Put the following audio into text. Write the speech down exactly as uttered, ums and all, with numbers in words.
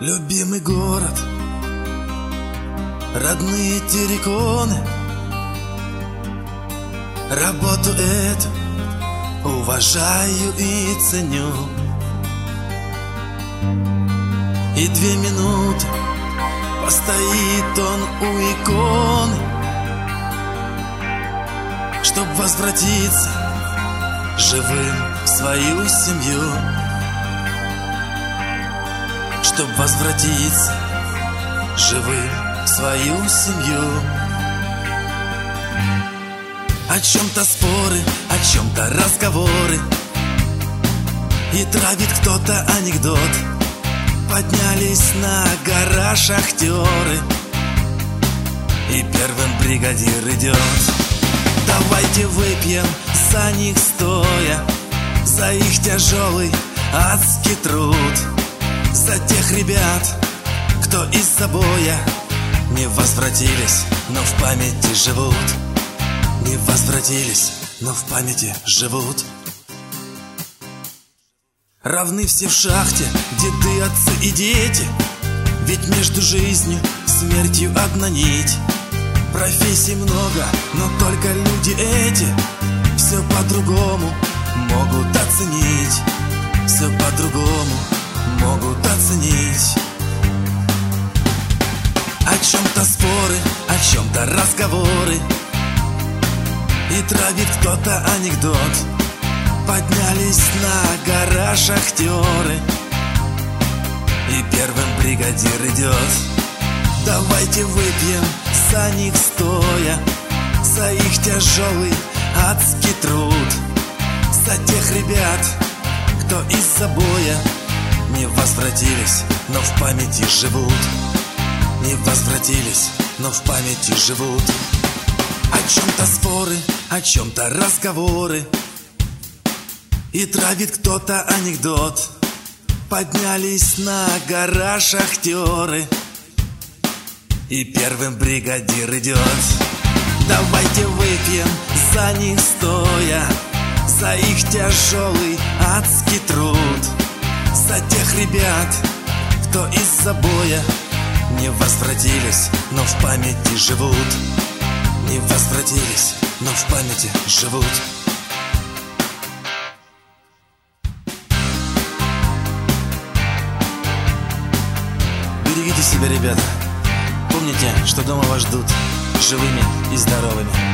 Любимый город, родные терриконы, работу эту уважаю и ценю. И две минуты постоит он у иконы, чтоб возвратиться живым в свою семью. Чтоб возвратиться живым в свою семью. О чем-то споры, о чем-то разговоры, и травит кто-то анекдот. Поднялись на гора шахтеры, и первым бригадир идет. Давайте выпьем за них стоя, за их тяжелый адский труд, за тех ребят, кто из забоя не возвратились, но в памяти живут. Не возвратились, но в памяти живут. Равны все в шахте, деды, отцы и дети, ведь между жизнью и смертью одна нить. Профессий много, но только люди эти все по-другому могут оценить. Все по-другому могут оценить. О чем-то споры, о чем-то разговоры, и травит кто-то анекдот. Поднялись на гора шахтеры, и первым бригадир идет. Давайте выпьем за них стоя, за их тяжелый адский труд, за тех ребят, кто из забоя не возвратились, но в памяти живут. Не возвратились, но в памяти живут. О чем-то споры, о чем-то разговоры, и травит кто-то анекдот. Поднялись на гора шахтеры, и первым бригадир идет. Давайте выпьем за них стоя, за их тяжелый адский труд, за тех ребят, кто из забоя не возвратились, но в памяти живут. Не возвратились, но в памяти живут. Берегите себя, ребята. Помните, что дома вас ждут живыми и здоровыми.